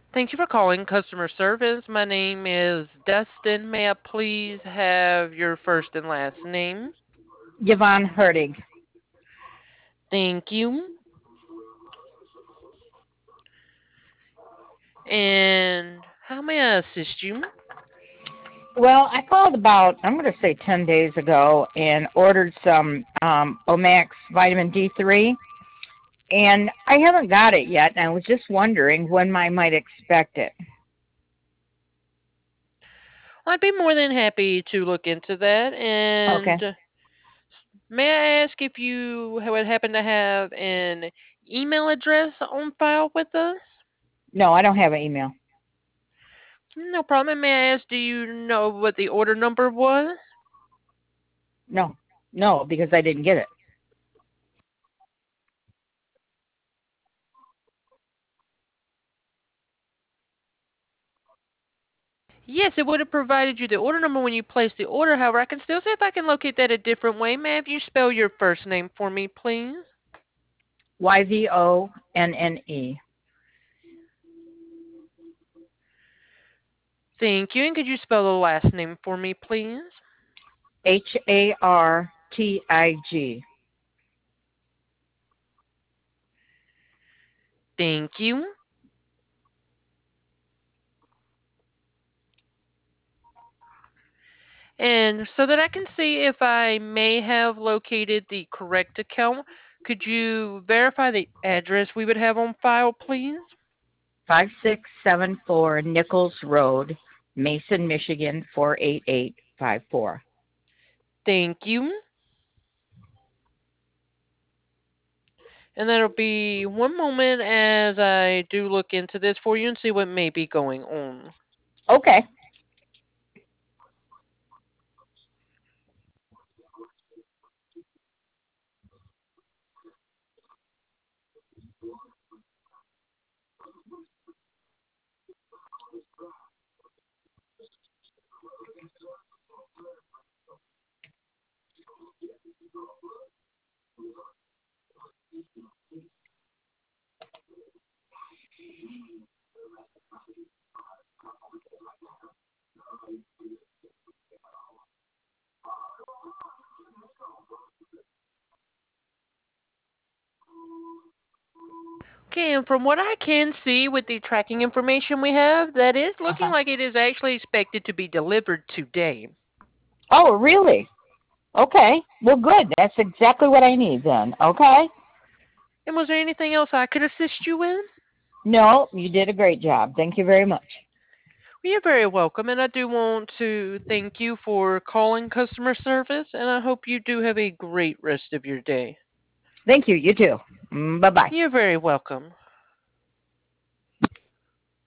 Thank you for calling customer service. My name is Dustin. May I please have your first and last name? Yvonne Hurtig. Thank you. And how may I assist you? Well, I called about, I'm going to say 10 days ago and ordered some Omax vitamin D3, and I haven't got it yet, and I was just wondering when I might expect it. Well, I'd be more than happy to look into that. Okay. And may I ask if you would happen to have an email address on file with us? No, I don't have an email. No problem. May I ask, do you know what the order number was? No, no, because I didn't get it. Yes, it would have provided you the order number when you placed the order. However, I can still see if I can locate that a different way. May I have you spell your first name for me, please? Yvonne. Thank you. And could you spell the last name for me, please? Hartig. Thank you. And so that I can see if I may have located the correct account, could you verify the address we would have on file, please? 5674 Nichols Road, Mason, Michigan 48854. Thank you. And that'll be one moment as I do look into this for you and see what may be going on. Okay. Okay, and from what I can see with the tracking information we have, that is looking Uh-huh. like it is actually expected to be delivered today. Oh, really? Okay. Well, good. That's exactly what I need then. Okay. And was there anything else I could assist you with? No, you did a great job. Thank you very much. Well, you're very welcome, and I do want to thank you for calling customer service, and I hope you do have a great rest of your day. Thank you. You too. Bye bye. You're very welcome.